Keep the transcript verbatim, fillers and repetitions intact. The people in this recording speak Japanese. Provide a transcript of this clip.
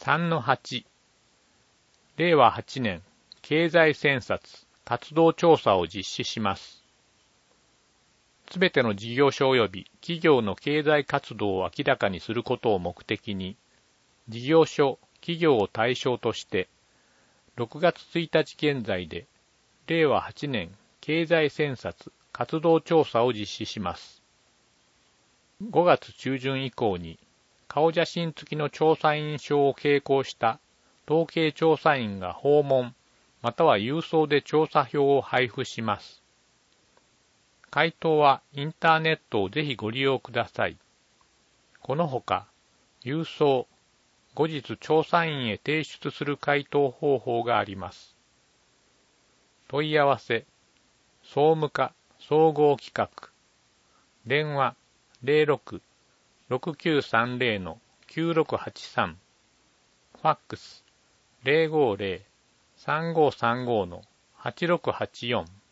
さんのはち、れいわはちねん経済宣察活動調査を実施します。すべての事業所及び企業の経済活動を明らかにすることを目的に、事業所、企業を対象として、ろくがつついたち現在で、れいわはちねん経済宣察活動調査を実施します。ごがつ中旬以降に、顔写真付きの調査員証を携行した統計調査員が訪問または郵送で調査票を配布します。回答はインターネットをぜひご利用ください。このほか、郵送、後日調査員へ提出する回答方法があります。問い合わせ、総務課総合企画、電話 ゼロろく ろくきゅうさんゼロ のきゅうろくはちさん、ファックス ゼロごゼロ さんごさんご のはちろくはちよん